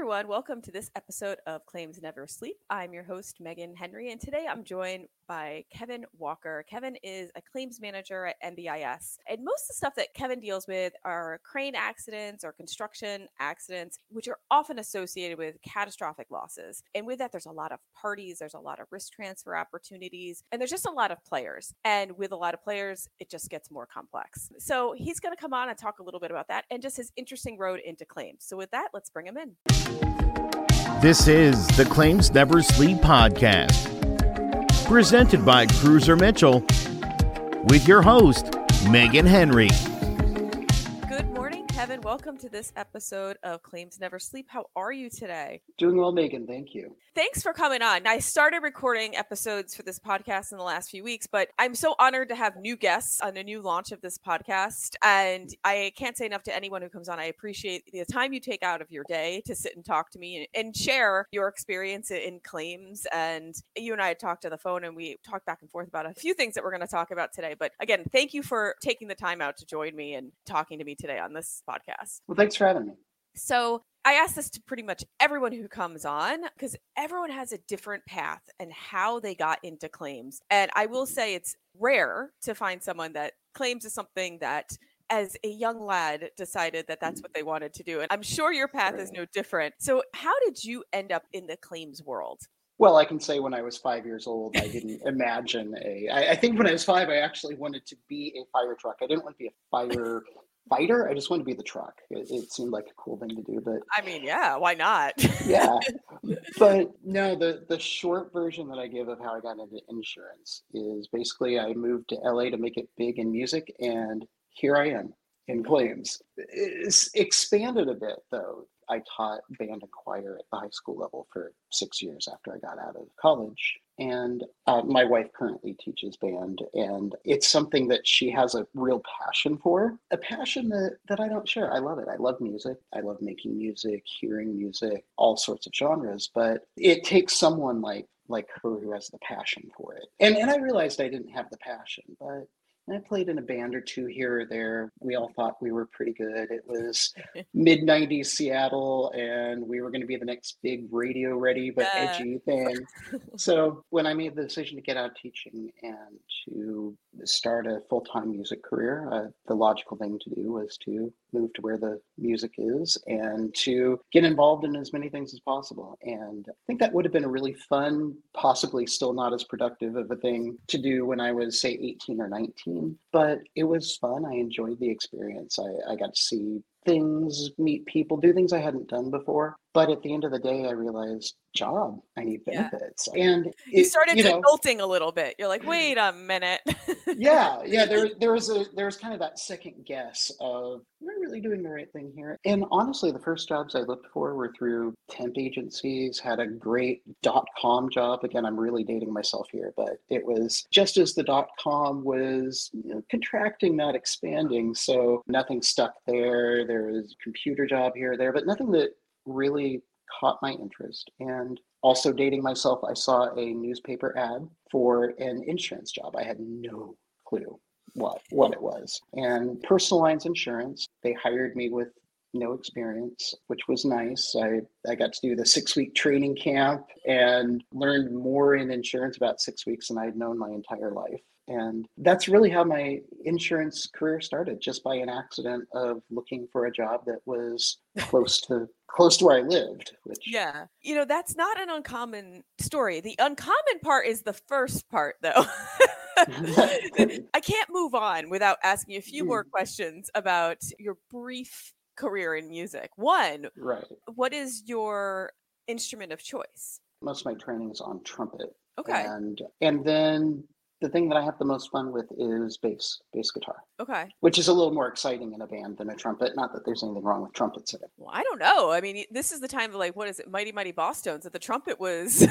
everyone. Welcome to this episode of Claims Never Sleep. I'm your host, Megan Henry, and today I'm joined by Kevin Walker. Kevin is a claims manager at NBIS, and most of the stuff that Kevin deals with are crane accidents or construction accidents, which are often associated with catastrophic losses. And with that, there's a lot of parties, there's a lot of risk transfer opportunities, and there's just a lot of players. And with a lot of players, it just gets more complex. So he's going to come on and talk a little bit about that and just his interesting road into claims. So with that, let's bring him in. This is the Claims Never Sleep podcast, presented by Cruiser Mitchell, with your host, Megan Henry. Good morning, Kevin. Welcome to this episode of Claims Never Sleep. How are you today? Doing well, Megan. Thank you. Thanks for coming on. I started recording episodes for this podcast in the last few weeks, but I'm so honored to have new guests on a new launch of this podcast. And I can't say enough to anyone who comes on. I appreciate the time you take out of your day to sit and talk to me and share your experience in claims. And you and I had talked on the phone and we talked back and forth about a few things that we're going to talk about today. But again, thank you for taking the time out to join me and talking to me today on this podcast. Well, thanks for having me. So I ask this to pretty much everyone who comes on because everyone has a different path and how they got into claims. And I will say it's rare to find someone that claims is something that as a young lad decided that that's what they wanted to do. And I'm sure your path is no different. So how did you end up in the claims world? Well, I can say when I was 5 years old, I didn't imagine I think when I was 5, I actually wanted to be a fire truck. I didn't want to be a fighter. I just wanted to be the truck. It seemed like a cool thing to do, but I mean, yeah, why not? yeah. But no, the short version that I give of how I got into insurance is basically I moved to LA to make it big in music, and here I am in claims. It's expanded a bit though. I taught band and choir at the high school level for 6 years after I got out of college. And my wife currently teaches band, and it's something that she has a real passion for, a passion that I don't share. I love it. I love music. I love making music, hearing music, all sorts of genres, but it takes someone like her who has the passion for it. And I realized I didn't have the passion, but I played in a band or two here or there. We all thought we were pretty good. It was mid-90s Seattle, and we were going to be the next big radio-ready but edgy thing. So when I made the decision to get out of teaching and to start a full-time music career, the logical thing to do was to move to where the music is and to get involved in as many things as possible. And I think that would have been a really fun, possibly still not as productive of a thing to do when I was, say, 18 or 19. But it was fun. I enjoyed the experience. I got to see things, meet people, do things I hadn't done before. But at the end of the day, I realized, job, I need benefits. Yeah. And you started adulting a little bit. You're like, wait a minute. Yeah. There was kind of that second guess of, am I really doing the right thing here? And honestly, the first jobs I looked for were through temp agencies, had a great .com job. Again, I'm really dating myself here, but it was just as the .com was contracting, not expanding. So nothing stuck there. There was a computer job here or there, but nothing that really caught my interest. And also dating myself, I saw a newspaper ad for an insurance job. I had no clue what it was. And personal lines insurance, they hired me with no experience, which was nice. I got to do the 6-week training camp and learned more in insurance about 6 weeks than I'd known my entire life. And that's really how my insurance career started, just by an accident of looking for a job that was close to where I lived. Yeah. That's not an uncommon story. The uncommon part is the first part, though. I can't move on without asking a few more questions about your brief career in music. One, right. What is your instrument of choice? Most of my training is on trumpet. Okay. And then the thing that I have the most fun with is bass guitar. Okay. Which is a little more exciting in a band than a trumpet. Not that there's anything wrong with trumpets in it. Well, I don't know. I mean, this is the time of what is it? Mighty Mighty Bosstones that the trumpet was.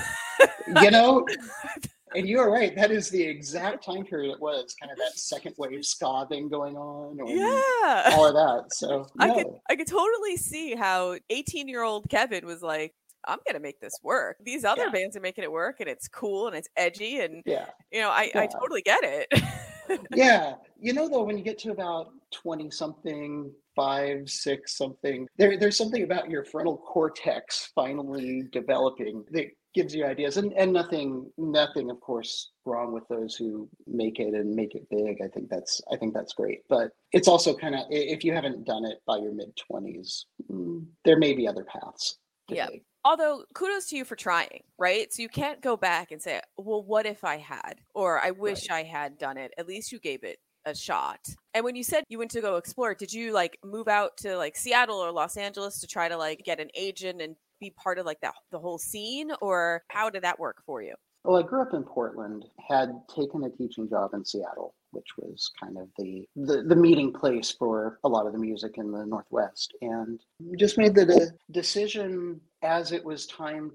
And you're right. That is the exact time period it was. Kind of that second wave ska thing going on. All of that. So I could totally see how 18-year-old Kevin was like, I'm going to make this work. These other bands are making it work, and it's cool and it's edgy. And, I totally get it. Yeah. Though, when you get to about 20 something, 5, 6 something, there's something about your frontal cortex finally developing that gives you ideas, and nothing of course wrong with those who make it and make it big. I think that's great. But it's also kind of, if you haven't done it by your mid-20s, there may be other paths to Yeah. take. Although kudos to you for trying, right? So you can't go back and say, well, what if I had? Or I wish Right. I had done it. At least you gave it a shot. And when you said you went to go explore, did you like move out to like Seattle or Los Angeles to try to like get an agent and be part of like the whole scene? Or how did that work for you? Well, I grew up in Portland, had taken a teaching job in Seattle, which was kind of the meeting place for a lot of the music in the Northwest, and just made the decision as it was time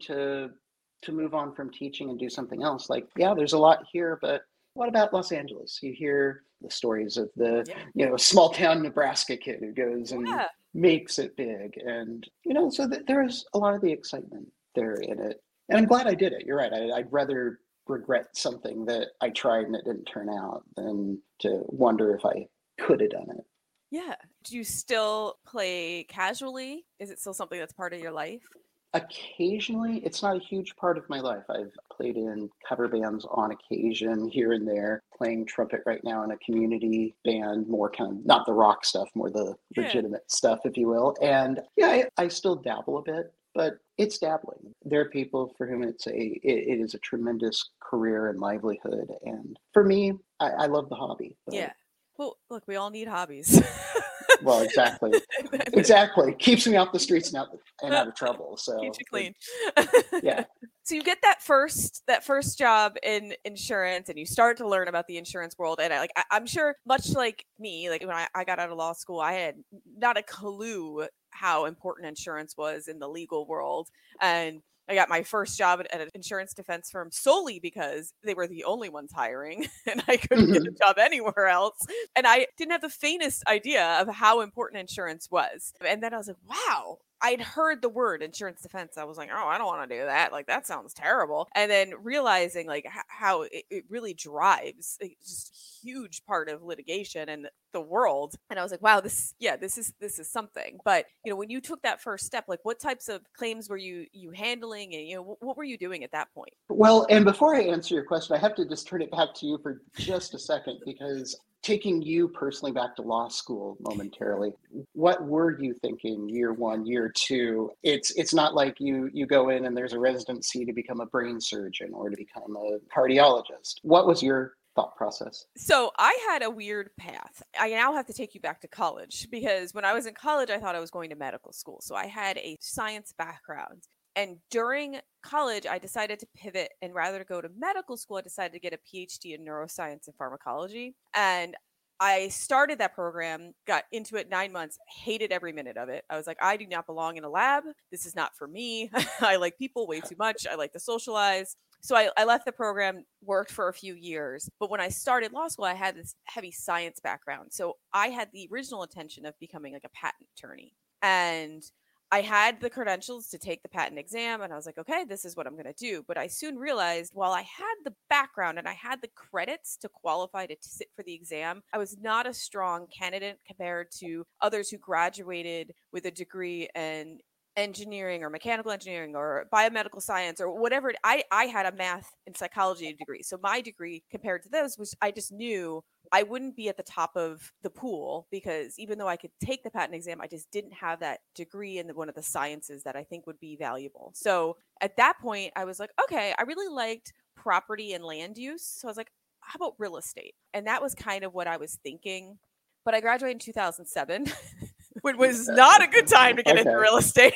to move on from teaching and do something else. Like, yeah, there's a lot here, but what about Los Angeles? You hear the stories of the small town Nebraska kid who goes and Yeah. makes it big, and so there's a lot of the excitement there in it. And I'm glad I did it. You're right. I'd rather regret something that I tried and it didn't turn out than to wonder if I could have done it. Yeah. Do you still play casually? Is it still something that's part of your life? Occasionally, it's not a huge part of my life. I've played in cover bands on occasion here and there, playing trumpet right now in a community band, more kind of not the rock stuff, more the Yeah. legitimate stuff, if you will. And yeah, I still dabble a bit, but it's dabbling. There are people for whom it is a tremendous career and livelihood. And for me, I love the hobby. But, Yeah. Well, look, we all need hobbies. well, exactly. Exactly. Keeps me off the streets and out of trouble. So Keeps you clean. Yeah. So you get that first job in insurance, and you start to learn about the insurance world. And I'm sure, much like me, like when I got out of law school, I had not a clue how important insurance was in the legal world. And I got my first job at an insurance defense firm solely because they were the only ones hiring and I couldn't get a job anywhere else. And I didn't have the faintest idea of how important insurance was. And then I was like, wow, I'd heard the word insurance defense. I was like, oh, I don't want to do that. Like, that sounds terrible. And then realizing like how it really drives just a huge part of litigation and the world. And I was like, wow, this is something. But, when you took that first step, like what types of claims were you handling, and, what were you doing at that point? Well, and before I answer your question, I have to just turn it back to you for just a second, because taking you personally back to law school momentarily, what were you thinking year one, year two? It's not like you go in and there's a residency to become a brain surgeon or to become a cardiologist. What was your thought process? So I had a weird path. I now have to take you back to college, because when I was in college, I thought I was going to medical school. So I had a science background. And during college, I decided to pivot, and rather to go to medical school, I decided to get a PhD in neuroscience and pharmacology. And I started that program, got into it 9 months, hated every minute of it. I was like, I do not belong in a lab. This is not for me. I like people way too much. I like to socialize. So I left the program, worked for a few years. But when I started law school, I had this heavy science background. So I had the original intention of becoming like a patent attorney. And I had the credentials to take the patent exam, and I was like, okay, this is what I'm going to do. But I soon realized, while I had the background and I had the credits to qualify to sit for the exam, I was not a strong candidate compared to others who graduated with a degree in engineering or mechanical engineering or biomedical science or whatever. I had a math and psychology degree. So my degree compared to those was, I just knew I wouldn't be at the top of the pool, because even though I could take the patent exam, I just didn't have that degree in one of the sciences that I think would be valuable. So at that point, I was like, okay, I really liked property and land use. So I was like, how about real estate? And that was kind of what I was thinking. But I graduated in 2007, which was not a good time to get into real estate.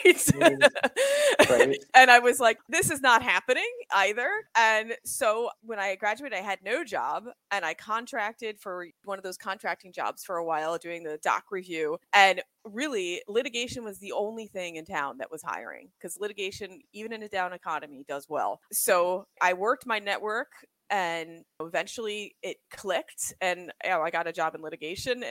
Right. And I was like, this is not happening either. And so when I graduated, I had no job, and I contracted for one of those contracting jobs for a while, doing the doc review. And really, litigation was the only thing in town that was hiring, because litigation, even in a down economy, does well. So I worked my network, and eventually it clicked, and I got a job in litigation. And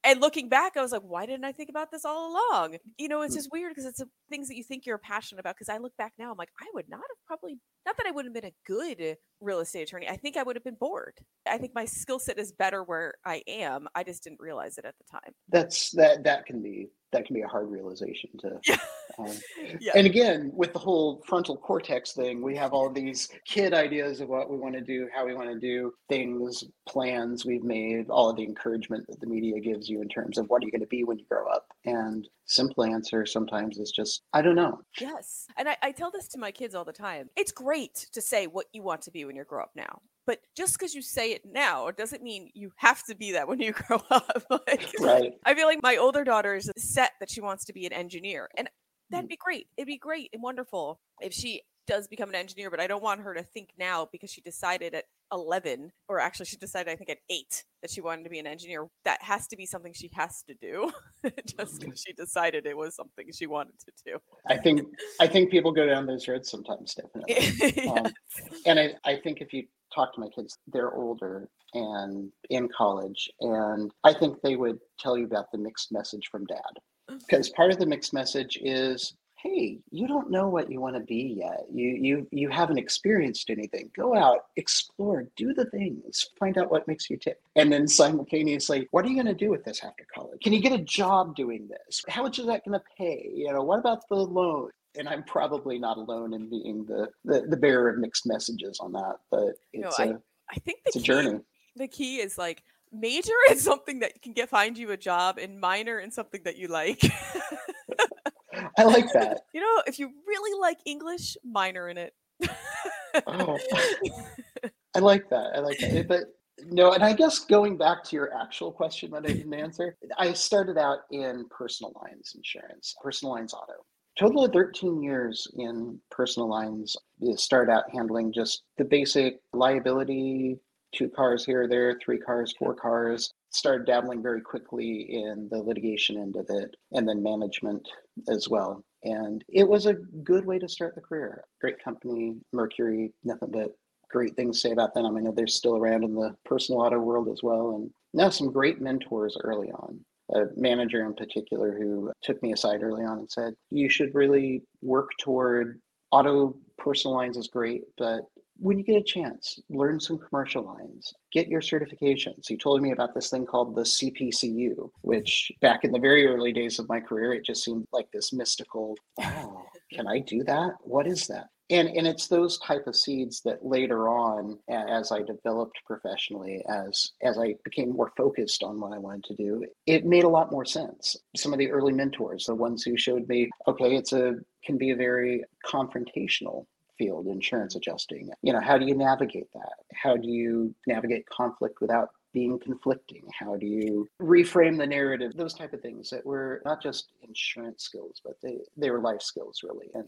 And looking back, I was like, why didn't I think about this all along? It's just weird because it's things that you think you're passionate about. Because I look back now, I'm like, I would not have probably, not that I wouldn't have been a good real estate attorney. I think I would have been bored. I think my skill set is better where I am. I just didn't realize it at the time. That can be a hard realization to. Yeah. And again, with the whole frontal cortex thing, we have all these kid ideas of what we want to do, how we want to do things, plans we've made, all of the encouragement that the media gives you in terms of what are you going to be when you grow up. And simple answer sometimes is just, I don't know. Yes. And I tell this to my kids all the time. It's great to say what you want to be when you grow up now. But just because you say it now doesn't mean you have to be that when you grow up. Right. I feel like my older daughter is set that she wants to be an engineer. And that'd be great. It'd be great and wonderful if she does become an engineer. But I don't want her to think now because she decided at 11, or actually she decided, I think at 8, that she wanted to be an engineer. That has to be something she has to do just because she decided it was something she wanted to do. I think people go down those roads sometimes, definitely. Yes. And I think if you talk to my kids, they're older and in college, and I think they would tell you about the mixed message from dad. Because part of the mixed message is, hey, you don't know what you want to be yet. You haven't experienced anything. Go out, explore, do the things, find out what makes you tick. And then simultaneously, what are you going to do with this after college? Can you get a job doing this? How much is that going to pay? What about the loan? And I'm probably not alone in being the bearer of mixed messages on that, but I think it's a journey. The key is like major in something that can find you a job, and minor in something that you like. I like that. If you really like English, minor in it. Oh, I like that. But no, and I guess going back to your actual question that I didn't answer, I started out in personal lines insurance, personal lines auto. Total of 13 years in personal lines. Started out handling just the basic liability, 2 cars here or there, 3 cars, 4 cars. Started dabbling very quickly in the litigation end of it, and then management as well. And it was a good way to start the career. Great company, Mercury, nothing but great things to say about them. I know they're still around in the personal auto world as well. And now some great mentors early on. A manager in particular who took me aside early on and said, you should really work toward auto. Personal lines is great, but when you get a chance, learn some commercial lines, get your certifications. He told me about this thing called the CPCU, which back in the very early days of my career, it just seemed like this mystical, can I do that? What is that? And it's those type of seeds that later on, as I developed professionally, as I became more focused on what I wanted to do, it made a lot more sense. Some of the early mentors, the ones who showed me, okay, can be a very confrontational field, insurance adjusting. How do you navigate that? How do you navigate conflict without being conflicting? How do you reframe the narrative? Those type of things that were not just insurance skills, but they were life skills, really. And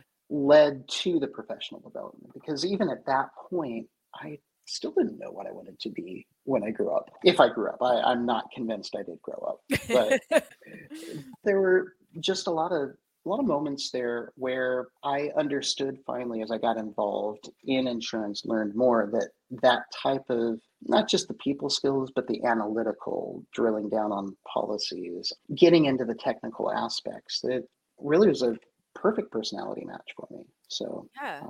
led to the professional development, because even at that point, I still didn't know what I wanted to be when I grew up. If I grew up, I'm not convinced I did grow up, but there were just a lot of moments there where I understood finally, as I got involved in insurance, learned more that type of, not just the people skills, but the analytical, drilling down on policies, getting into the technical aspects, that really was a perfect personality match for me. So,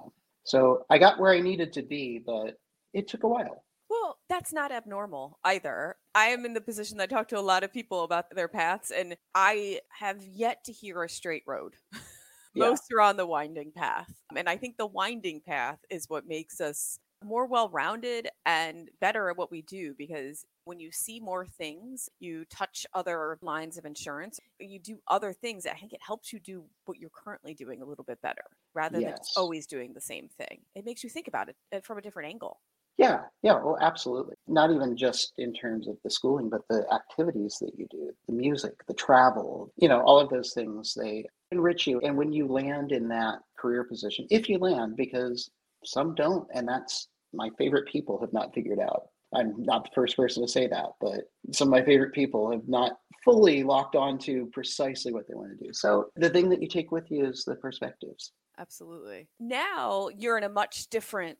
so I got where I needed to be, but it took a while. Well, that's not abnormal either. I am in the position that I talk to a lot of people about their paths, and I have yet to hear a straight road. Most are on the winding path. And I think the winding path is what makes us more well-rounded and better at what we do, because when you see more things, you touch other lines of insurance, you do other things. I think it helps you do what you're currently doing a little bit better rather than just always doing the same thing. It makes you think about it from a different angle. Yeah, well, absolutely. Not even just in terms of the schooling, but the activities that you do, the music, the travel, all of those things, they enrich you. And when you land in that career position, if you land, because some don't, and that's my favorite people have not figured out. I'm not the first person to say that, but some of my favorite people have not fully locked on to precisely what they want to do. So the thing that you take with you is the perspectives. Absolutely. Now you're in a much different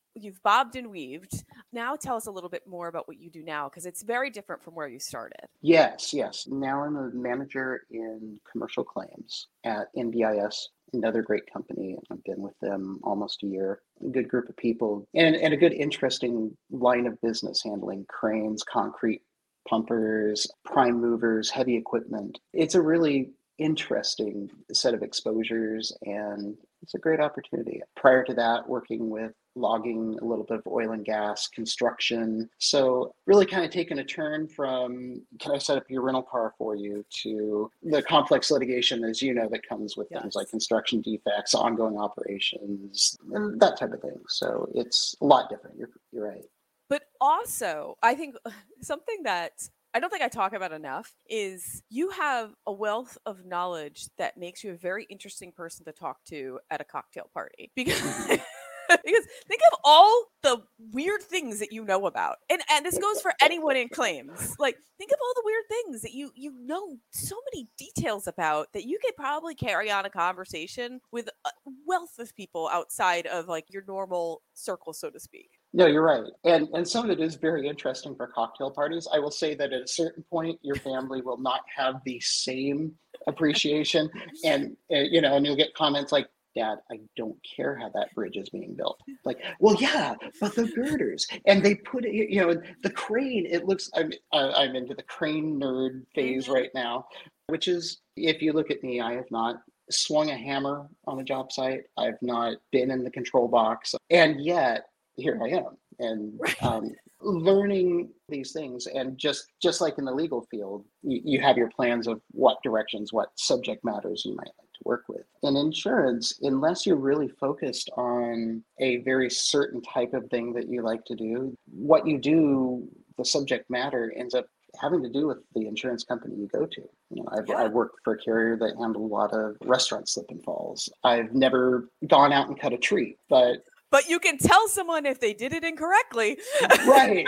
you've bobbed and weaved. Now tell us a little bit more about what you do now, because it's very different from where you started. Yes, yes. Now I'm a manager in commercial claims at NBIS, another great company. I've been with them almost a year. A good group of people and a good, interesting line of business handling cranes, concrete pumpers, prime movers, heavy equipment. It's a really interesting set of exposures, and it's a great opportunity. Prior to that, working with logging, a little bit of oil and gas, construction. So really kind of taken a turn from, can I set up your rental car for you, to the complex litigation, as you know, that comes with things like construction defects, ongoing operations, and that type of thing. So it's a lot different. You're right. But also, I think something that I don't think I talk about enough is you have a wealth of knowledge that makes you a very interesting person to talk to at a cocktail party. Because because think of all the weird things that you know about. And this goes for anyone in claims. Like, think of all the weird things that you know so many details about that you could probably carry on a conversation with a wealth of people outside of like your normal circle, so to speak. No, you're right. And some of it is very interesting for cocktail parties. I will say that at a certain point, your family will not have the same appreciation. And you'll get comments like, Dad, I don't care how that bridge is being built. Like, well, yeah, but the girders, and they put it, the crane, it looks, I'm into the crane nerd phase right now, which is, if you look at me, I have not swung a hammer on a job site. I've not been in the control box. And yet, here I am, and learning these things. And just like in the legal field, you have your plans of what directions, what subject matters you might like to work with. In insurance, unless you're really focused on a very certain type of thing that you like to do, what you do, the subject matter ends up having to do with the insurance company you go to. I've worked for a carrier that handled a lot of restaurant slip and falls. I've never gone out and cut a tree, but you can tell someone if they did it incorrectly. right.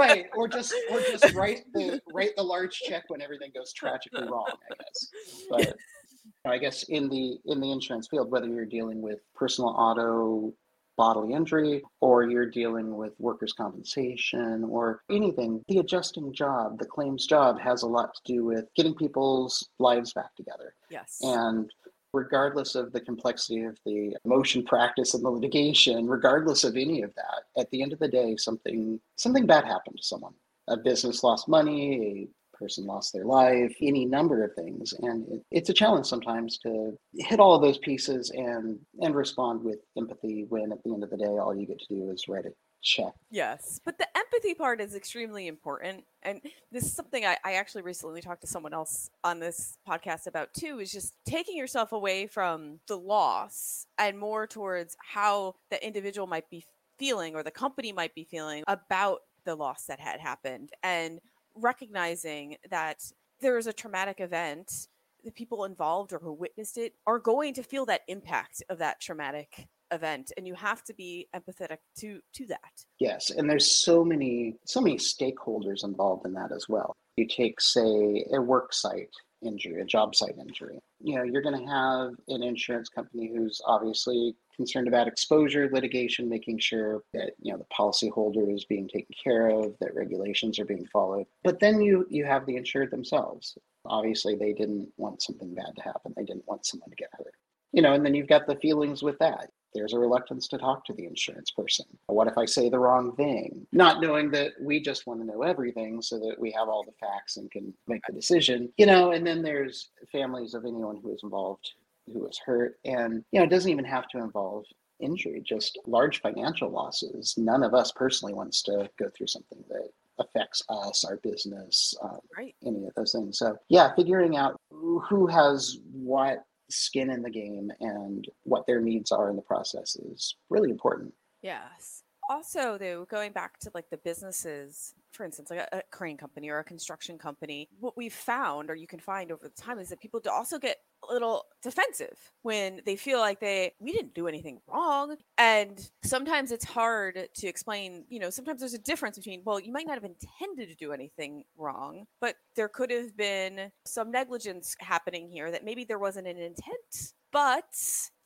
Or just write the large check when everything goes tragically wrong, I guess. But I guess in the insurance field, whether you're dealing with personal auto, bodily injury, or you're dealing with workers' compensation or anything, the adjusting job, the claims job, has a lot to do with getting people's lives back together. Yes. And regardless of the complexity of the motion practice and the litigation, regardless of any of that, at the end of the day, something bad happened to someone. A business lost money, a person lost their life, any number of things. And it's a challenge sometimes to hit all of those pieces and respond with empathy when at the end of the day, all you get to do is write a check. Yes, but the empathy part is extremely important. And this is something I actually recently talked to someone else on this podcast about too, is just taking yourself away from the loss and more towards how the individual might be feeling or the company might be feeling about the loss that had happened, and recognizing that there is a traumatic event. The people involved or who witnessed it are going to feel that impact of that traumatic event, and you have to be empathetic to that. Yes, and there's so many stakeholders involved in that as well. You take, say, a work site injury, a job site injury. You're going to have an insurance company who's obviously concerned about exposure litigation, making sure that the policyholder is being taken care of, that regulations are being followed. But then you have the insured themselves. Obviously, they didn't want something bad to happen. They didn't want someone to get hurt. And then you've got the feelings with that. There's a reluctance to talk to the insurance person. What if I say the wrong thing? Not knowing that we just want to know everything so that we have all the facts and can make the decision. And then there's families of anyone who is involved, who is hurt. And, it doesn't even have to involve injury, just large financial losses. None of us personally wants to go through something that affects us, our business, Right. Any of those things. So, yeah, figuring out who has what skin in the game and what their needs are in the process is really important. Yes. Also, though, going back to like the businesses, for instance, like a crane company or a construction company, what we've found, or you can find over the time, is that people also get a little defensive when they feel like we didn't do anything wrong. And sometimes it's hard to explain, sometimes there's a difference between, well, you might not have intended to do anything wrong, but there could have been some negligence happening here that maybe there wasn't an intent. But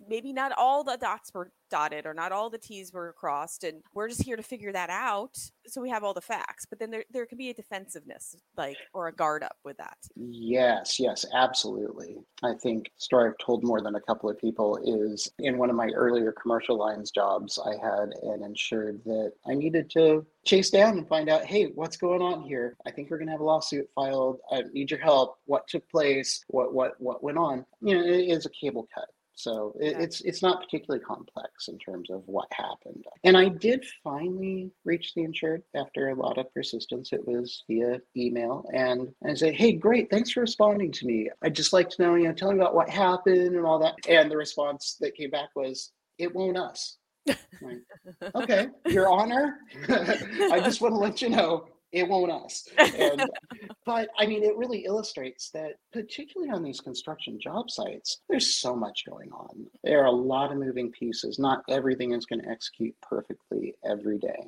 maybe not all the dots were dotted or not all the T's were crossed, and we're just here to figure that out so we have all the facts. But then there can be a defensiveness, like, or a guard up with that. Yes, absolutely. I think the story I've told more than a couple of people is in one of my earlier commercial lines jobs, I had an insured that I needed to chase down and find out, hey, what's going on here? I think we're going to have a lawsuit filed. I need your help. What took place? What went on? You know, it is a cable cut. So it's not particularly complex in terms of what happened. And I did finally reach the insured after a lot of persistence. It was via email. And I say, hey, great, thanks for responding to me. I'd just like to know, tell me about what happened and all that. And the response that came back was, it won't us. Like, okay, Your Honor, I just want to let you know, it won't us. But I mean, it really illustrates that, particularly on these construction job sites, there's so much going on. There are a lot of moving pieces. Not everything is going to execute perfectly every day.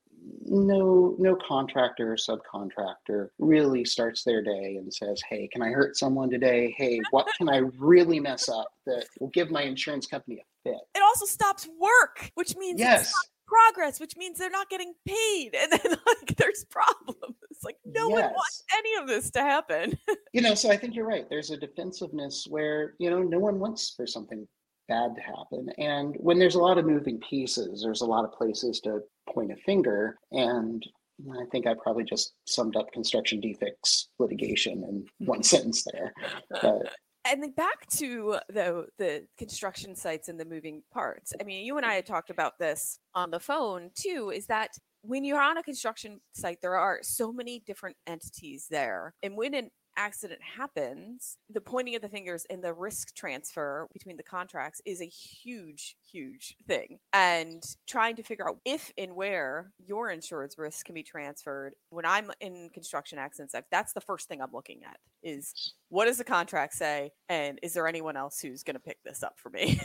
No contractor or subcontractor really starts their day and says, hey, can I hurt someone today? Hey, what can I really mess up that will give my insurance company a fit? It also stops work, which means yes. Progress, which means they're not getting paid, and then like there's problems. Like no one wants any of this to happen. So I think you're right. There's a defensiveness where no one wants for something bad to happen, and when there's a lot of moving pieces, there's a lot of places to point a finger. And I think I probably just summed up construction defects litigation in one sentence there. But and then back to the construction sites and the moving parts. I mean, you and I had talked about this on the phone too, is that when you're on a construction site, there are so many different entities there. And when an accident happens, the pointing of the fingers and the risk transfer between the contracts is a huge thing. And trying to figure out if and where your insurance risk can be transferred. When I'm in construction accidents, that's the first thing I'm looking at is, what does the contract say? And is there anyone else who's going to pick this up for me?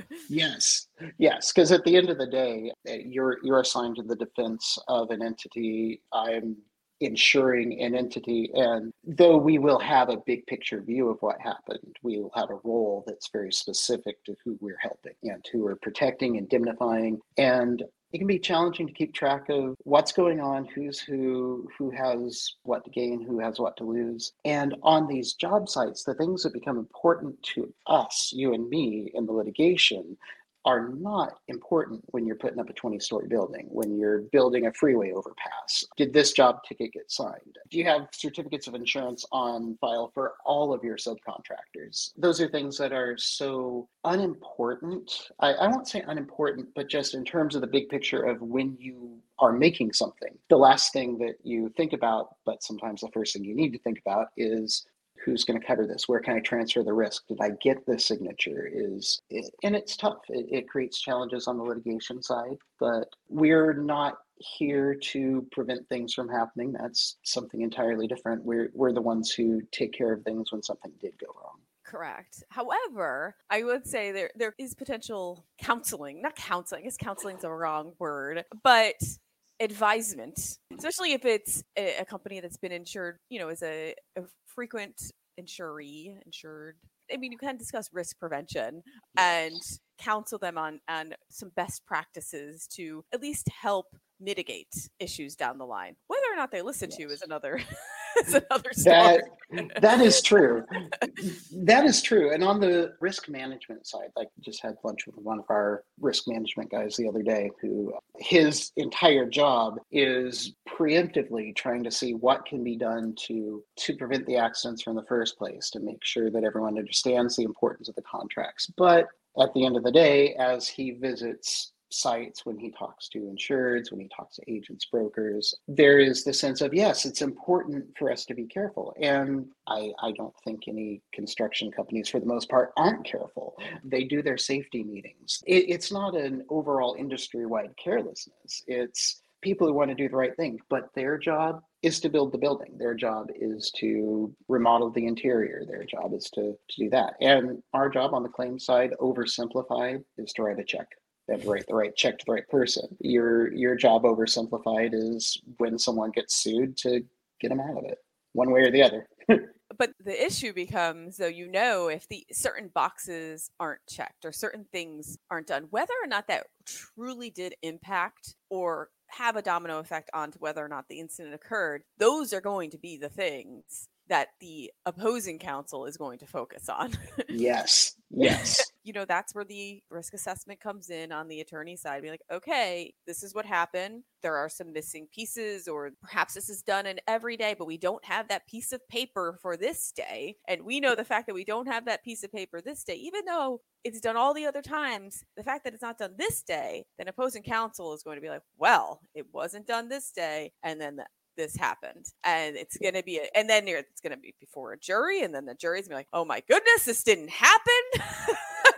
Yes. Because at the end of the day, you're assigned to the defense of an entity. I'm insuring an entity, and though we will have a big picture view of what happened, we will have a role that's very specific to who we're helping and who we're protecting, indemnifying, and it can be challenging to keep track of what's going on, who's who has what to gain, who has what to lose. And on these job sites, the things that become important to us, you and me, in the litigation are not important when you're putting up a 20-story building, when you're building a freeway overpass. Did this job ticket get signed? Do you have certificates of insurance on file for all of your subcontractors? Those are things that are so unimportant. I won't say unimportant, but just in terms of the big picture of when you are making something, the last thing that you think about, but sometimes the first thing you need to think about, is who's going to cover this? Where can I transfer the risk? Did I get the signature? And it's tough. It creates challenges on the litigation side, but we're not here to prevent things from happening. That's something entirely different. We're the ones who take care of things when something did go wrong. Correct. However, I would say there is potential counseling, not counseling, I guess counseling is a wrong word, but advisement, especially if it's a company that's been insured, as a frequent insured. I mean, you can discuss risk prevention and counsel them on some best practices to at least help mitigate issues down the line. Whether or not they listen to you is another story. That is true. That is true. And on the risk management side, like just had lunch with one of our risk management guys the other day, who his entire job is preemptively trying to see what can be done to prevent the accidents from the first place, to make sure that everyone understands the importance of the contracts. But at the end of the day, as he visits sites, when he talks to insureds, when he talks to agents, brokers, there is the sense of, yes, it's important for us to be careful. And I don't think any construction companies, for the most part, aren't careful. They do their safety meetings. It's not an overall industry-wide carelessness. It's people who want to do the right thing, but their job is to build the building. Their job is to remodel the interior. Their job is to do that. And our job on the claims side, oversimplified, is to write a check. They have to write the right check to the right person. Your job, oversimplified, is when someone gets sued, to get them out of it, one way or the other. But the issue becomes, though, if the certain boxes aren't checked or certain things aren't done, whether or not that truly did impact or have a domino effect onto whether or not the incident occurred, those are going to be the things that the opposing counsel is going to focus on. Yes. Yes. That's where the risk assessment comes in on the attorney side. Be like, okay, this is what happened. There are some missing pieces, or perhaps this is done in every day, but we don't have that piece of paper for this day. And we know the fact that we don't have that piece of paper this day, even though it's done all the other times, the fact that it's not done this day, then opposing counsel is going to be like, well, it wasn't done this day. And then this happened, and it's going to be and then it's going to be before a jury, and then the jury's going to be like, oh my goodness, this didn't happen.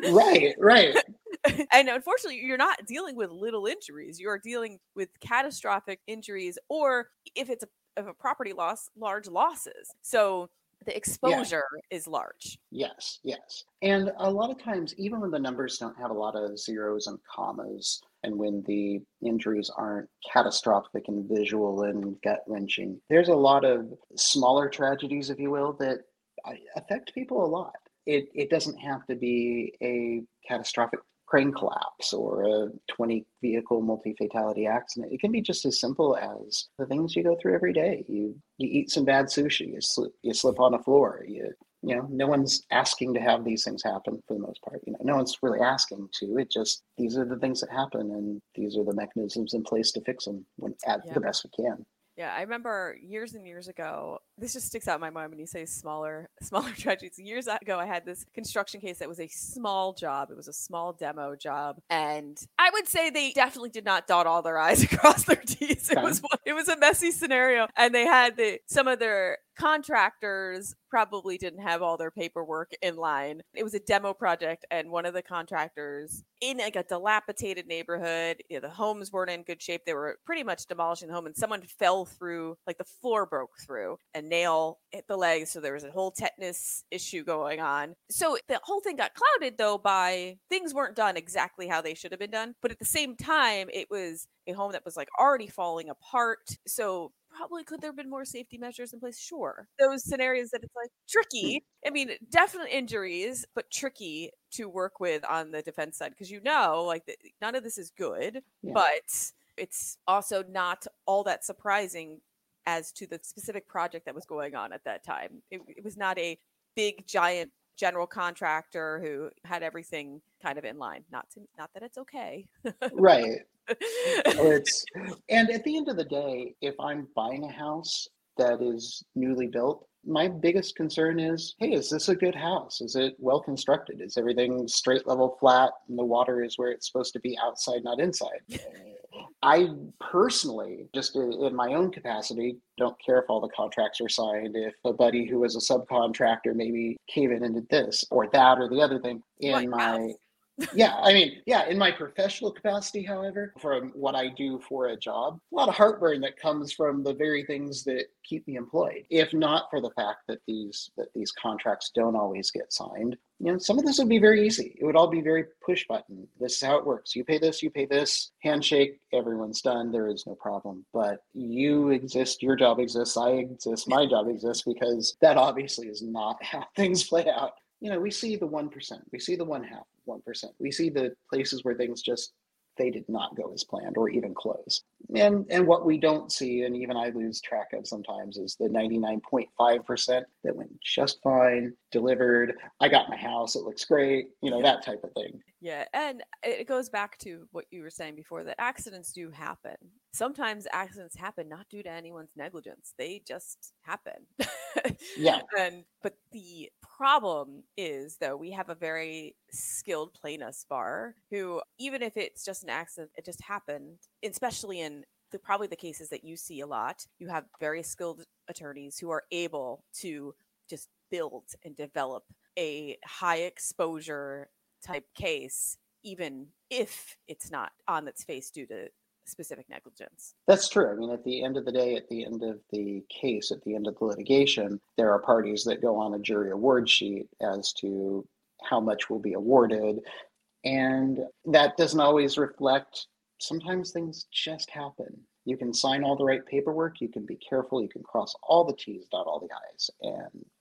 Right. And unfortunately, you're not dealing with little injuries. You are dealing with catastrophic injuries, or if it's a property loss, large losses. So the exposure is large. Yes. And a lot of times, even when the numbers don't have a lot of zeros and commas, and when the injuries aren't catastrophic and visual and gut-wrenching, there's a lot of smaller tragedies, if you will, that affect people a lot. It doesn't have to be a catastrophic crane collapse or a 20-vehicle multi-fatality accident. It can be just as simple as the things you go through every day. You eat some bad sushi, you slip on a floor, no one's asking to have these things happen for the most part. No one's really asking to. It just, these are the things that happen, and these are the mechanisms in place to fix them the best we can. Yeah, I remember years and years ago, this just sticks out in my mind when you say smaller tragedies. Years ago, I had this construction case that was a small job. It was a small demo job. And I would say they definitely did not dot all their I's across their T's. It was a messy scenario. And they had some of their contractors probably didn't have all their paperwork in line. It was a demo project, and one of the contractors in like a dilapidated neighborhood, the homes weren't in good shape. They were pretty much demolishing the home, and someone fell through, like the floor broke through, a nail hit the leg. So there was a whole tetanus issue going on. So the whole thing got clouded though by things weren't done exactly how they should have been done. But at the same time, it was a home that was like already falling apart. So probably could there have been more safety measures in place? Sure. Those scenarios that it's like tricky. I mean, definite injuries, but tricky to work with on the defense side, because none of this is good, but it's also not all that surprising as to the specific project that was going on at that time. It was not a big, giant general contractor who had everything kind of in line. Not that it's okay. Right. And at the end of the day, if I'm buying a house that is newly built, my biggest concern is, hey, is this a good house? Is it well constructed? Is everything straight, level, flat, and the water is where it's supposed to be, outside, not inside? I personally, just in my own capacity, don't care if all the contracts are signed, if a buddy who was a subcontractor maybe came in and did this or that or the other thing in my professional capacity. However, from what I do for a job, a lot of heartburn that comes from the very things that keep me employed. If not for the fact that these contracts don't always get signed, some of this would be very easy. It would all be very push button. This is how it works. You pay this, handshake, everyone's done. There is no problem. But you exist, your job exists, I exist, my job exists, because that obviously is not how things play out. We see the 1%, we see the 1/2, 1%. We see the places where things they did not go as planned or even close. And what we don't see, and even I lose track of sometimes, is the 99.5% that went just fine, delivered, I got my house, it looks great, that type of thing. Yeah, and it goes back to what you were saying before, that accidents do happen. Sometimes accidents happen not due to anyone's negligence. They just happen. Yeah. But the problem is, though, we have a very skilled plaintiffs bar who, even if it's just an accident, it just happened, especially in probably the cases that you see a lot, you have very skilled attorneys who are able to just build and develop a high exposure type case, even if it's not on its face due to specific negligence. That's true. I mean, at the end of the day, at the end of the case, at the end of the litigation, there are parties that go on a jury award sheet as to how much will be awarded. And that doesn't always reflect, sometimes things just happen. You can sign all the right paperwork, you can be careful, you can cross all the T's, dot all the I's, and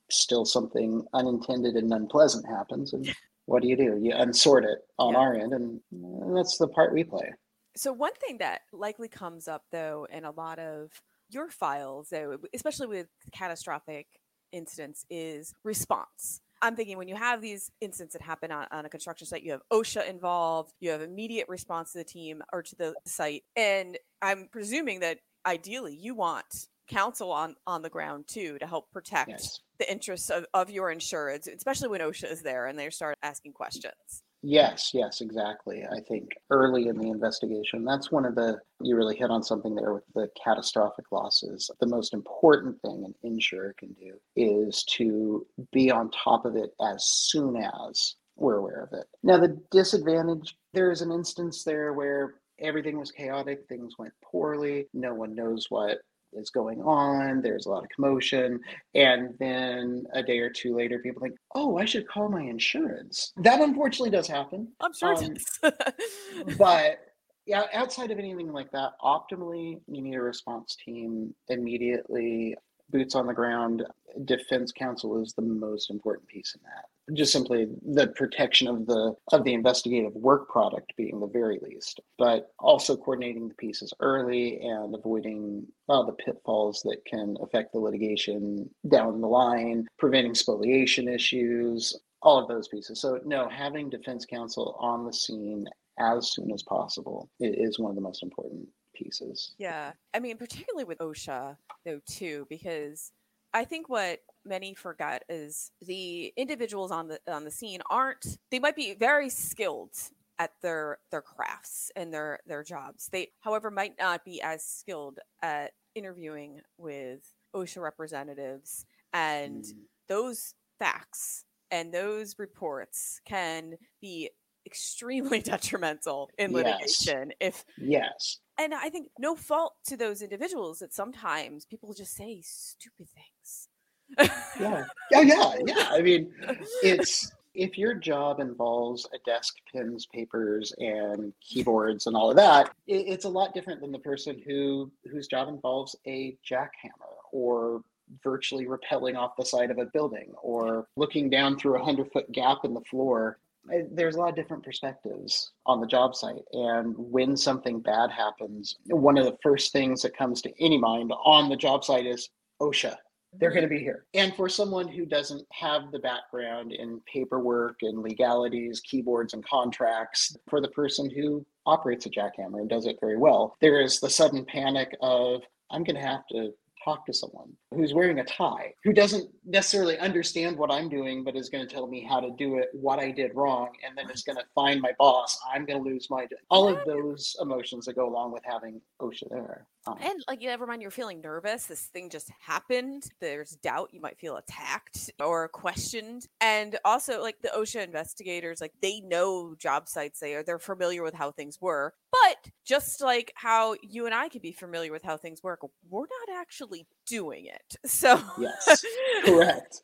still something unintended and unpleasant happens. And what do? You unsort it on our end, and that's the part we play. So one thing that likely comes up, though, in a lot of your files, though, especially with catastrophic incidents, is response. I'm thinking when you have these incidents that happen on a construction site, you have OSHA involved, you have immediate response to the team or to the site. And I'm presuming that ideally you want counsel on the ground too to help protect the interests of your insureds, especially when OSHA is there and they start asking questions. Yes, exactly. I think early in the investigation, that's you really hit on something there with the catastrophic losses. The most important thing an insurer can do is to be on top of it as soon as we're aware of it. Now, the disadvantage, there is an instance there where everything was chaotic, things went poorly, no one knows what is going on, there's a lot of commotion, and then a day or two later people think, oh, I should call my insurance. That unfortunately does happen. I'm sure it does. But yeah, outside of anything like that, optimally you need a response team immediately, boots on the ground. Defense counsel is the most important piece in that. Just simply the protection of the investigative work product being the very least, but also coordinating the pieces early and avoiding the pitfalls that can affect the litigation down the line, preventing spoliation issues, all of those pieces. So no, having defense counsel on the scene as soon as possible is one of the most important pieces. Yeah. I mean, particularly with OSHA, though, too, because I think what many forget is the individuals on the scene they might be very skilled at their crafts and their jobs. They, however, might not be as skilled at interviewing with OSHA representatives, and those facts and those reports can be extremely detrimental in litigation. And I think no fault to those individuals that sometimes people just say stupid things. Yeah. I mean, if your job involves a desk, pens, papers, and keyboards and all of that, it's a lot different than the person whose job involves a jackhammer or virtually rappelling off the side of a building or looking down through 100-foot gap in the floor. There's a lot of different perspectives on the job site. And when something bad happens, one of the first things that comes to any mind on the job site is OSHA. They're going to be here. And for someone who doesn't have the background in paperwork and legalities, keyboards and contracts, for the person who operates a jackhammer and does it very well, there is the sudden panic of, I'm going to have to talk to someone who's wearing a tie, who doesn't necessarily understand what I'm doing, but is going to tell me how to do it, what I did wrong, and then is going to find my boss. I'm going to lose my job. All of those emotions that go along with having OSHA there. And never mind, you're feeling nervous. This thing just happened. There's doubt. You might feel attacked or questioned. And also, the OSHA investigators, they know job sites. They're familiar with how things work. But just like how you and I could be familiar with how things work, we're not actually doing it. So yes, correct.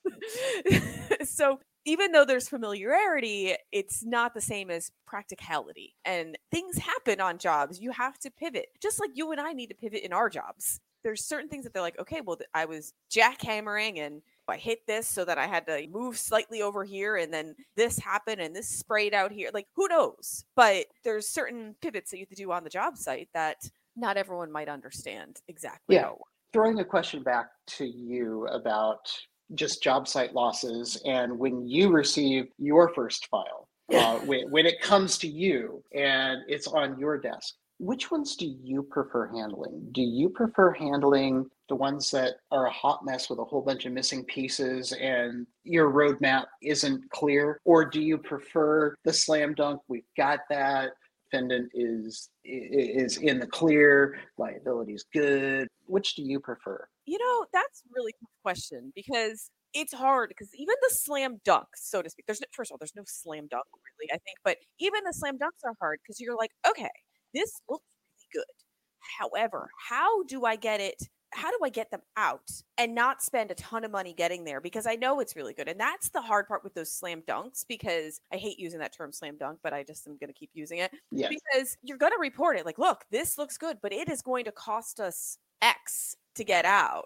So even though there's familiarity, it's not the same as practicality. And things happen on jobs. You have to pivot. Just like you and I need to pivot in our jobs. There's certain things that they're like, okay, well, I was jackhammering and I hit this so that I had to move slightly over here, and then this happened and this sprayed out here. Who knows? But there's certain pivots that you have to do on the job site that not everyone might understand exactly how it works. Throwing a question back to you about just job site losses, and when you receive your first file, when it comes to you and it's on your desk, which ones do you prefer handling? Do you prefer handling the ones that are a hot mess with a whole bunch of missing pieces and your roadmap isn't clear? Or do you prefer the slam dunk, we've got that, defendant is in the clear, liability is good? Which do you prefer? That's a really tough question, because it's hard, because even the slam dunk, so to speak, first of all, there's no slam dunk really, I think, but even the slam dunks are hard because you're like, okay, this looks really good. However, how do I get them out and not spend a ton of money getting there? Because I know it's really good. And that's the hard part with those slam dunks, because I hate using that term slam dunk, but I just am going to keep using it. Yes. Because you're going to report it look, this looks good, but it is going to cost us X to get out.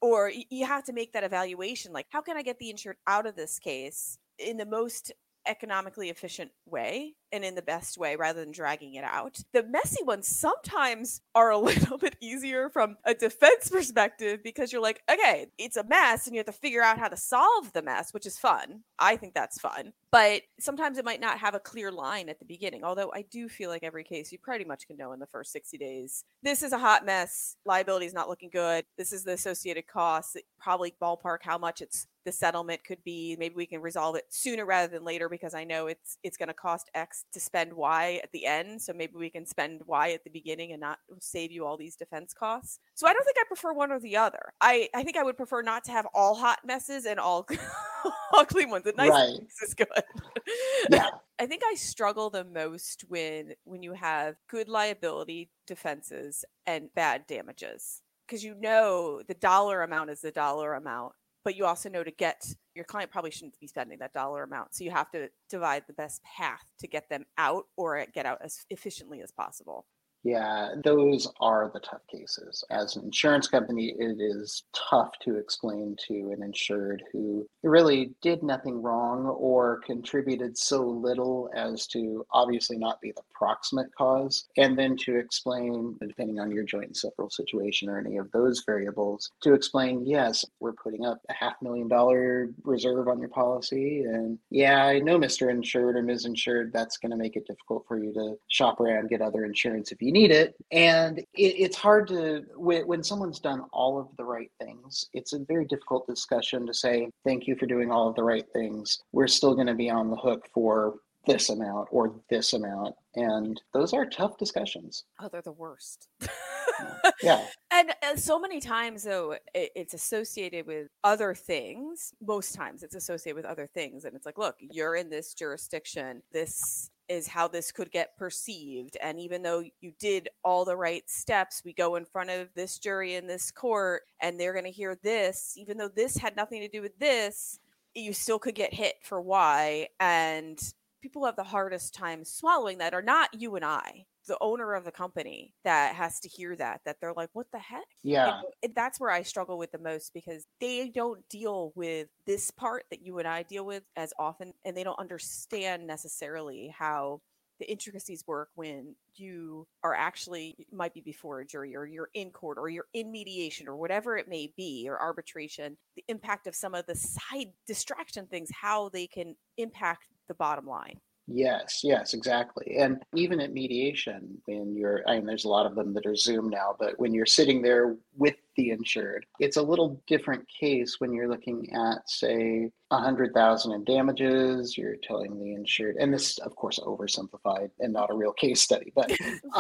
Or you have to make that evaluation. Like, how can I get the insured out of this case in the most economically efficient way and in the best way rather than dragging it out? The messy ones sometimes are a little bit easier from a defense perspective because you're like, okay, it's a mess and you have to figure out how to solve the mess, which is fun. I think that's fun. But sometimes it might not have a clear line at the beginning, although I do feel like every case you pretty much can know in the first 60 days, this is a hot mess, liability is not looking good, this is the associated costs, probably ballpark how much the settlement could be. Maybe we can resolve it sooner rather than later because I know it's going to cost X to spend Y at the end. So maybe we can spend Y at the beginning and not save you all these defense costs. So I don't think I prefer one or the other. I think I would prefer not to have all hot messes and all, all clean ones. A nice mix is good. Yeah. I think I struggle the most when you have good liability defenses and bad damages. Because you know the dollar amount is the dollar amount, but you also know to get your client probably shouldn't be spending that dollar amount. So you have to divide the best path to get them out or get out as efficiently as possible. Yeah, those are the tough cases. As an insurance company, it is tough to explain to an insured who really did nothing wrong or contributed so little as to obviously not be the proximate cause. And then to explain, depending on your joint and several situation or any of those variables, to explain, yes, we're putting up a $500,000 reserve on your policy. And yeah, I know, Mr. Insured or Ms. Insured, that's going to make it difficult for you to shop around, get other insurance if you need it. And it's hard to, when someone's done all of the right things, it's a very difficult discussion to say, thank you for doing all of the right things. We're still going to be on the hook for this amount or this amount. And those are tough discussions. Oh, they're the worst. Yeah. And so many times, though, it's associated with other things. Most times it's associated with other things. And it's like, look, you're in this jurisdiction. This is how this could get perceived. And even though you did all the right steps, we go in front of this jury in this court and they're going to hear this, even though this had nothing to do with this, you still could get hit for Y. And people have the hardest time swallowing that are not you and I, the owner of the company that has to hear that they're like, what the heck? Yeah. And that's where I struggle with the most because they don't deal with this part that you and I deal with as often. And they don't understand necessarily how the intricacies work when you are actually might be before a jury or you're in court or you're in mediation or whatever it may be, or arbitration, the impact of some of the side distraction things, how they can impact the bottom line. Yes, exactly. And even at mediation, when there's a lot of them that are Zoom now, but when you're sitting there with the insured, it's a little different case when you're looking at, say, 100,000 in damages. You're telling the insured, and this, of course, oversimplified and not a real case study, but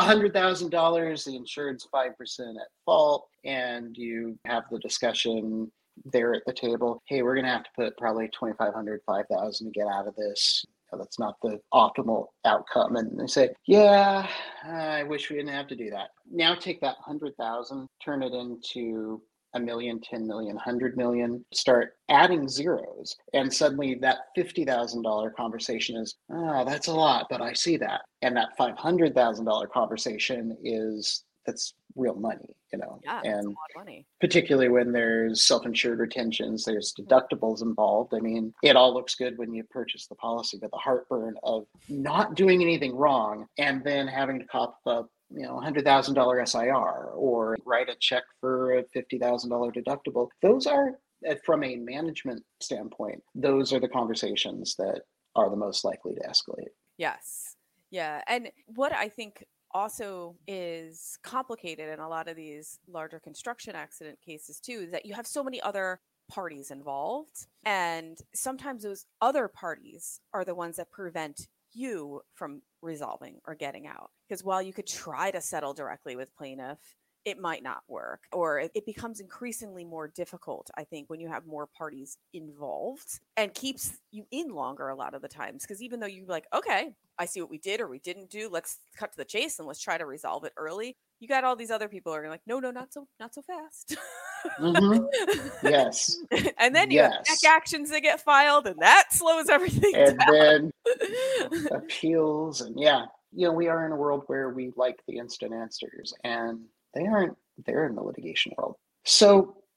$100,000, the insured's 5% at fault, and you have the discussion there at the table. Hey, we're going to have to put probably 2,500, 5,000 to get out of this. That's not the optimal outcome. And they say, yeah, I wish we didn't have to do that. Now take that 100,000, turn it into $1 million, 10 million, 100 million, start adding zeros. And suddenly that $50,000 conversation is, that's a lot, but I see that. And that $500,000 conversation that's real money, Yeah, and that's a lot of money. Particularly when there's self-insured retentions, there's deductibles involved. I mean, it all looks good when you purchase the policy, but the heartburn of not doing anything wrong and then having to cough up, $100,000 SIR or write a check for a $50,000 deductible. Those are, from a management standpoint, those are the conversations that are the most likely to escalate. Yes. Yeah. And what I think also is complicated in a lot of these larger construction accident cases too, is that you have so many other parties involved, and sometimes those other parties are the ones that prevent you from resolving or getting out. Because while you could try to settle directly with plaintiff, it might not work, or it becomes increasingly more difficult, I think, when you have more parties involved, and keeps you in longer a lot of the times. Because even though you're like, okay, I see what we did or we didn't do, let's cut to the chase and let's try to resolve it early, you got all these other people are like, no, not so fast. Mm-hmm. Yes. And then you have back actions that get filed, and that slows everything and down. Then appeals, and we are in a world where we like the instant answers, and they aren't there in the litigation world. So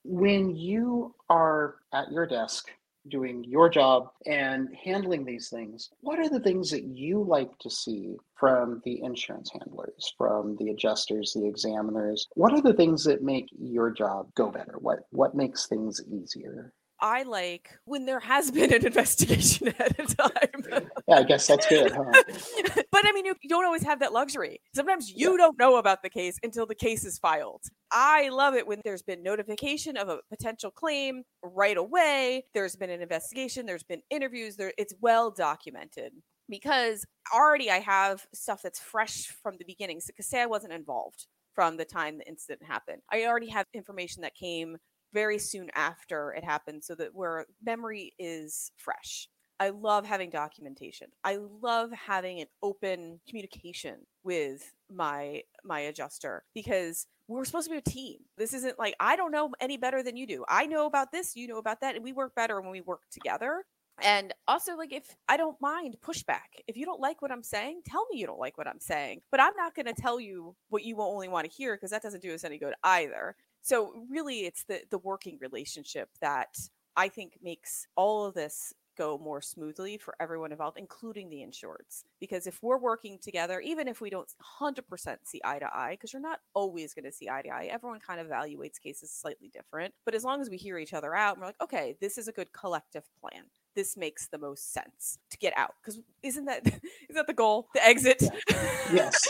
when you are at your desk doing your job and handling these things, what are the things that you like to see from the insurance handlers, from the adjusters, the examiners? What are the things that make your job go better? What makes things easier? I like when there has been an investigation ahead of time. Yeah, I guess that's good, huh? But I mean, you don't always have that luxury. Sometimes you don't know about the case until the case is filed. I love it when there's been notification of a potential claim right away. There's been an investigation. There's been interviews. It's well documented. Because already I have stuff that's fresh from the beginning. So, say I wasn't involved from the time the incident happened. I already have information that came very soon after it happened, so that where memory is fresh. I love having documentation. I love having an open communication with my adjuster, because we're supposed to be a team. This isn't like, I don't know any better than you do. I know about this, you know about that, and we work better when we work together. And also, like, if I don't mind pushback, if you don't like what I'm saying, tell me you don't like what I'm saying. But I'm not going to tell you what you only want to hear, because that doesn't do us any good either. So really, it's the working relationship that I think makes all of this go more smoothly for everyone involved, including the insureds. Because if we're working together, even if we don't 100% see eye to eye, because you're not always going to see eye to eye, everyone kind of evaluates cases slightly different. But as long as we hear each other out and we're like, okay, this is a good collective plan. This makes the most sense to get out. Because isn't that the goal? The exit? Yeah. Yes.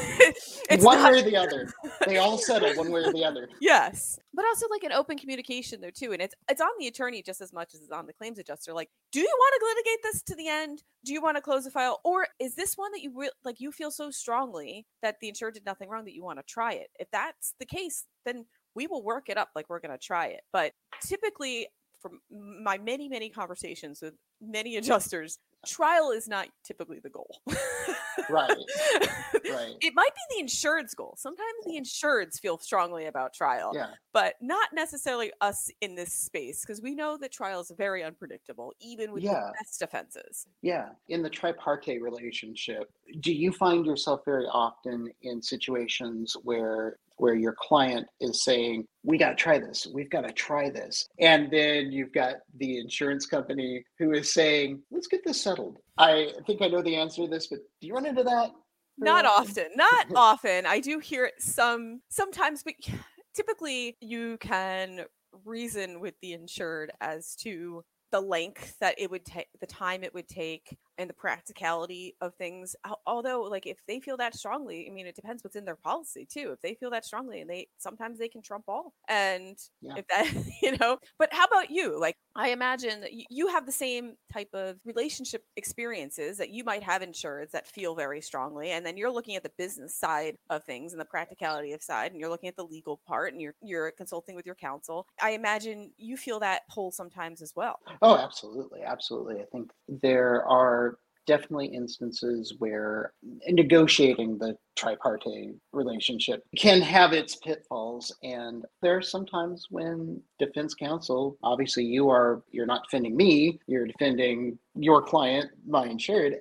It's one way or the other. They all settle one way or the other. Yes. But also like an open communication there too. And it's on the attorney just as much as it's on the claims adjuster. Like, do you want to litigate this to the end? Do you want to close the file? Or is this one that you feel so strongly that the insured did nothing wrong that you want to try it? If that's the case, then we will work it up like we're going to try it. But typically, from my many, many conversations with many adjusters, trial is not typically the goal. Right. It might be the insured's goal. Sometimes the insureds feel strongly about trial, but not necessarily us in this space, because we know that trial is very unpredictable, even with the best offenses. Yeah. In the tripartite relationship, do you find yourself very often in situations where your client is saying, we got to try this, we've got to try this, and then you've got the insurance company who is saying, let's get this settled? I think I know the answer to this, but do you run into that? Not often. Not often. I do hear it sometimes, but typically you can reason with the insured as to the length that it would take, the time it would take, and the practicality of things. Although, like, if they feel that strongly, I mean, it depends what's in their policy too. If they feel that strongly, and sometimes they can trump all. And if that, but how about you? Like, I imagine that you have the same type of relationship experiences that you might have insureds that feel very strongly. And then you're looking at the business side of things and the practicality of side, and you're looking at the legal part, and you're consulting with your counsel. I imagine you feel that pull sometimes as well. Oh, absolutely. Absolutely. I think there are definitely instances where negotiating the tripartite relationship can have its pitfalls. And there are sometimes when defense counsel, obviously you're not defending me, you're defending your client, my insured,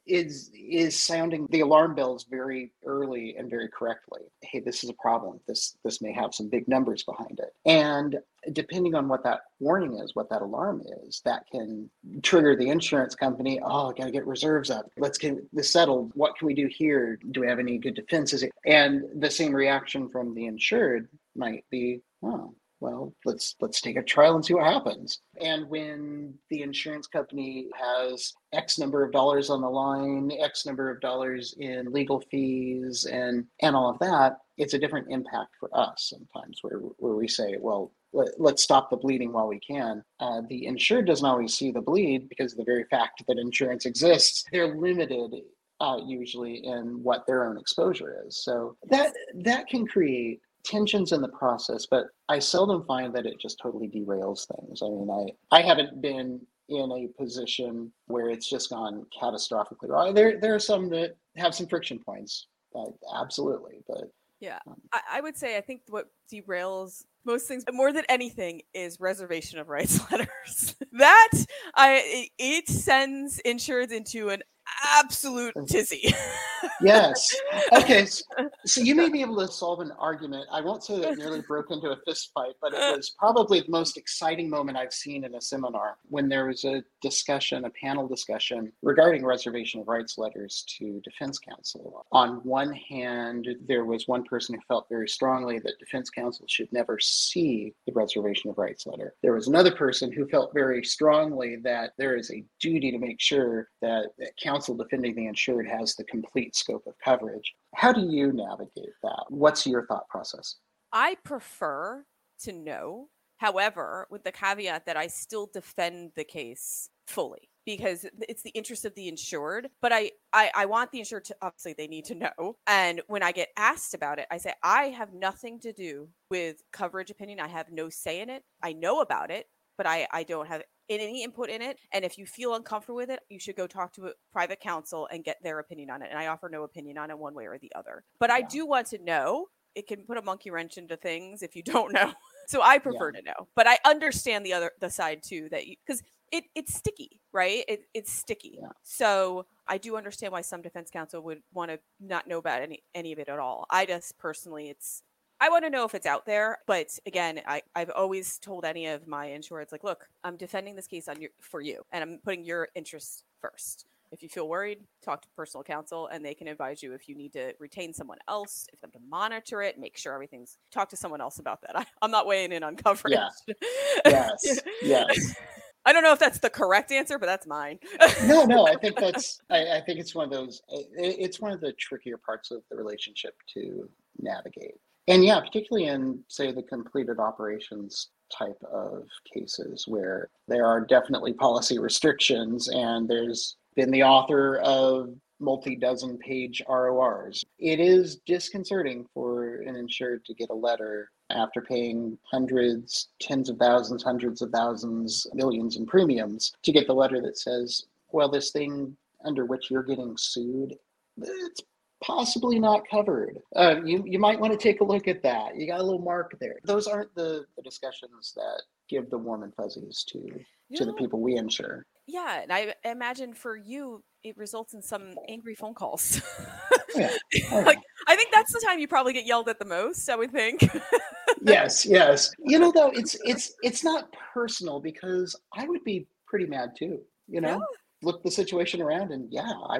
is sounding the alarm bells very early and very correctly. Hey, this is a problem. This may have some big numbers behind it. And depending on what that warning is, what that alarm is, that can trigger the insurance company. Oh, I got to get reserves up. Let's get this settled. What can we do here? Do we have any good defenses? And the same reaction from the insured might be, oh, well, let's take a trial and see what happens. And when the insurance company has X number of dollars on the line, X number of dollars in legal fees and all of that, it's a different impact for us sometimes where we say, well, let's stop the bleeding while we can. The insured doesn't always see the bleed because of the very fact that insurance exists. They're limited usually in what their own exposure is. So that can create tensions in the process, but I seldom find that it just totally derails things. I mean, I haven't been in a position where it's just gone catastrophically wrong. There are some that have some friction points, absolutely, but yeah, I would say I think what derails most things more than anything is reservation of rights letters. It sends insureds into an absolute tizzy. Yes. Okay. So you may be able to solve an argument. I won't say that it nearly broke into a fist fight, but it was probably the most exciting moment I've seen in a seminar when there was a panel discussion regarding reservation of rights letters to defense counsel. On one hand, there was one person who felt very strongly that defense counsel should never see the reservation of rights letter. There was another person who felt very strongly that there is a duty to make sure that counsel defending the insured has the complete scope of coverage. How do you navigate that? What's your thought process? I prefer to know, however, with the caveat that I still defend the case fully because it's the interest of the insured. But I want the insured to, obviously they need to know. And when I get asked about it, I say, I have nothing to do with coverage opinion. I have no say in it. I know about it, but I don't have any input in it. And if you feel uncomfortable with it, you should go talk to a private counsel and get their opinion on it. And I offer no opinion on it one way or the other. But I do want to know. It can put a monkey wrench into things if you don't know. So I prefer to know. But I understand the side too, that because it's sticky, right? It's sticky. Yeah. So I do understand why some defense counsel would want to not know about any of it at all. I just personally, I want to know if it's out there. But again, I've always told any of my insureds, like, look, I'm defending this case for you, and I'm putting your interests first. If you feel worried, talk to personal counsel, and they can advise you if you need to retain someone else, if them to monitor it, make sure talk to someone else about that. I'm not weighing in on coverage. Yeah. Yes. I don't know if that's the correct answer, but that's mine. No, I think I think it's one of those, it's one of the trickier parts of the relationship to navigate. And yeah, particularly in, say, the completed operations type of cases where there are definitely policy restrictions and there's been the author of multi-dozen page RORs. It is disconcerting for an insured to get a letter after paying hundreds, tens of thousands, hundreds of thousands, millions in premiums to get the letter that says, well, this thing under which you're getting sued, it's possibly not covered. You might want to take a look at that. You got a little mark there. Those aren't the discussions that give the warm and fuzzies to the people we insure. Yeah, and I imagine for you, it results in some angry phone calls. Yeah. Like, I think that's the time you probably get yelled at the most, I would think. Yes. You know, though, it's not personal because I would be pretty mad too. You know, Look the situation around, and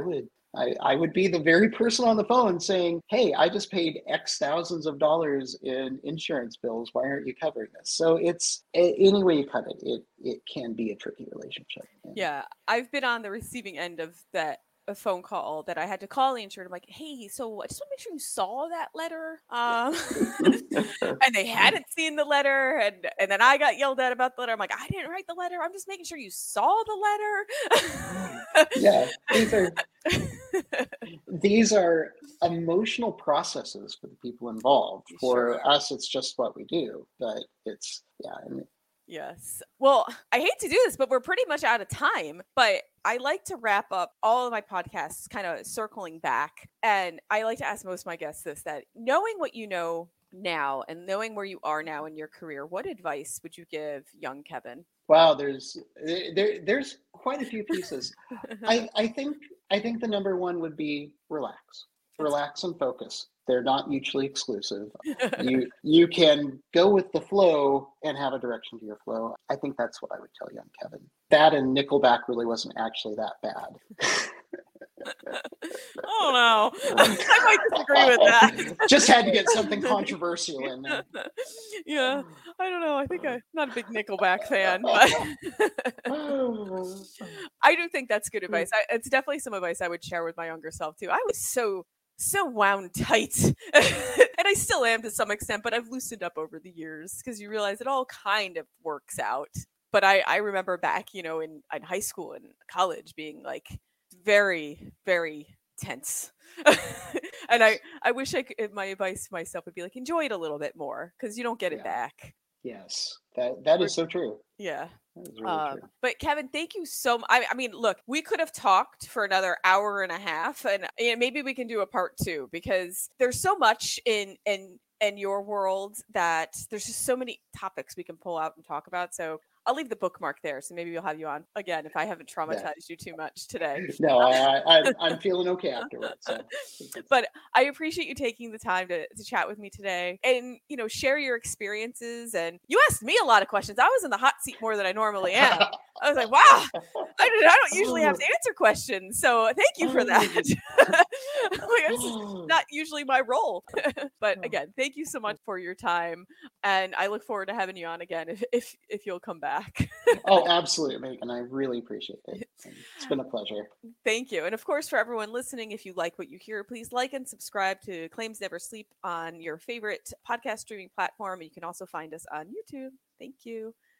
I would be the very person on the phone saying, hey, I just paid X thousands of dollars in insurance bills. Why aren't you covering this? So it's any way you cut it, it can be a tricky relationship. Yeah. I've been on the receiving end of a phone call that I had to call the insured. I'm like, hey, so I just want to make sure you saw that letter. And they hadn't seen the letter. And then I got yelled at about the letter. I'm like, I didn't write the letter. I'm just making sure you saw the letter. Yeah. These are emotional processes for the people involved. For us, it's just what we do. But Yes. Well, I hate to do this, but we're pretty much out of time. But I like to wrap up all of my podcasts kind of circling back. And I like to ask most of my guests that knowing what you know now and knowing where you are now in your career, what advice would you give young Kevin? Wow, there's quite a few pieces. I think the number one would be relax and focus. They're not mutually exclusive. You can go with the flow and have a direction to your flow. I think that's what I would tell young Kevin. That and Nickelback really wasn't actually that bad. Oh no, I might disagree with that. Just had to get something controversial in there. Yeah, I don't know. I think I'm not a big Nickelback fan, but I do think that's good advice. It's definitely some advice I would share with my younger self too. I was so wound tight, and I still am to some extent, but I've loosened up over the years because you realize it all kind of works out. But I remember back, in high school and college being like very, very tense. And I wish my advice to myself would be like, enjoy it a little bit more because you don't get it back. Yes, that is so true. Yeah. That is really true. But Kevin, thank you so much. I mean, look, we could have talked for another hour and a half, and maybe we can do a part 2 because there's so much in your world that there's just so many topics we can pull out and talk about. So I'll leave the bookmark there, so maybe we'll have you on again if I haven't traumatized you too much today. No, I'm feeling okay afterwards. So. But I appreciate you taking the time to chat with me today and, share your experiences. And you asked me a lot of questions. I was in the hot seat more than I normally am. I was like, wow, I don't usually have to answer questions. So thank you for that. This is not usually my role. But again, thank you so much for your time. And I look forward to having you on again if you'll come back. Oh, absolutely, Megan. I really appreciate it. It's been a pleasure. Thank you. And of course, for everyone listening, if you like what you hear, please like and subscribe to Claims Never Sleep on your favorite podcast streaming platform. And you can also find us on YouTube. Thank you.